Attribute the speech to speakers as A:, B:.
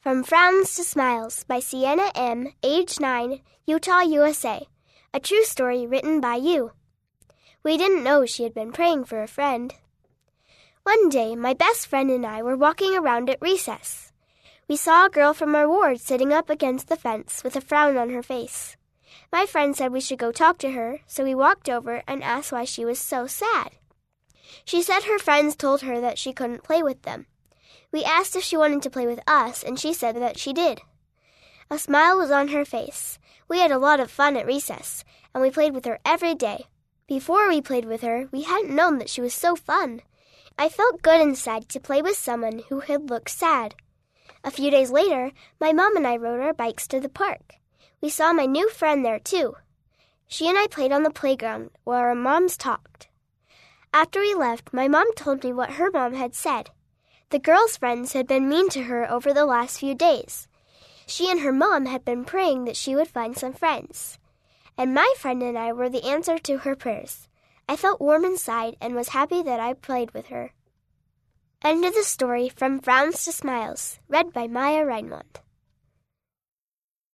A: From Frowns to Smiles by Sienna M., age 9, Utah, USA. A true story written by you. We didn't know she had been praying for a friend. One day, my best friend and I were walking around at recess. We saw a girl from our ward sitting up against the fence with a frown on her face. My friend said we should go talk to her, so we walked over and asked why she was so sad. She said her friends told her that she couldn't play with them. We asked if she wanted to play with us, and she said that she did. A smile was on her face. We had a lot of fun at recess, and we played with her every day. Before we played with her, we hadn't known that she was so fun. I felt good inside to play with someone who had looked sad. A few days later, my mom and I rode our bikes to the park. We saw my new friend there, too. She and I played on the playground while our moms talked. After we left, my mom told me what her mom had said. The girl's friends had been mean to her over the last few days. She and her mom had been praying that she would find some friends. And my friend and I were the answer to her prayers. I felt warm inside and was happy that I played with her. End of the story, From Frowns to Smiles, read by Maya Reinmond.